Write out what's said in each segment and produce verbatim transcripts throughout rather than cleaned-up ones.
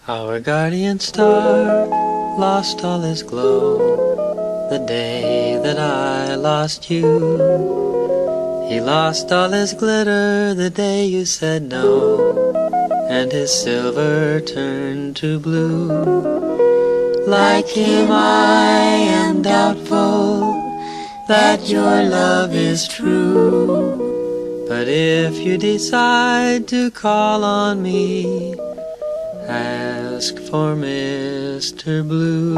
Our guardian star lost all his glow the day that I lost you. He lost all his glitter the day you said no, and his silver turned to blue. Like him I am doubtful that your love is true, but if you decide to call on me, ask for Mister Blue.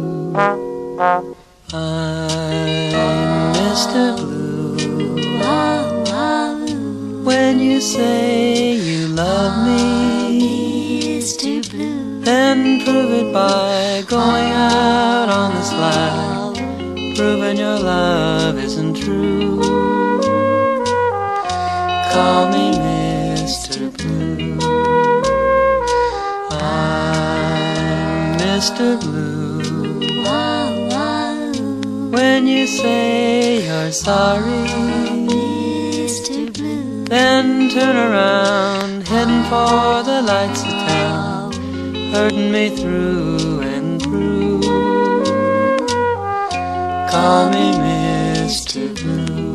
I'm Mister Blue. When you say you love me, Mister Blue, then prove it by going out on the slide, proving your love isn't true. Call me Mister Blue. I'm Mister Blue. When you say you're sorry, Mister Blue, then turn around, heading for the lights of town, hurting me through and through. Call me Mister Blue.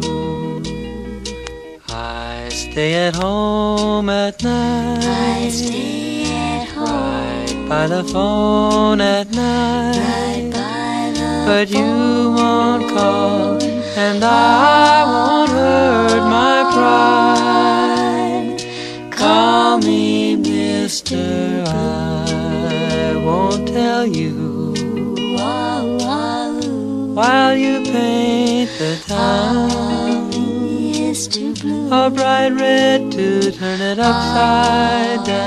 I stay at home at night, I stay at home right by the phone at night, right by the but you won't call, and I won't hurt my pride. Call me Mister I won't tell you while you paint the town Mister Blue. a bright red to turn it upside down.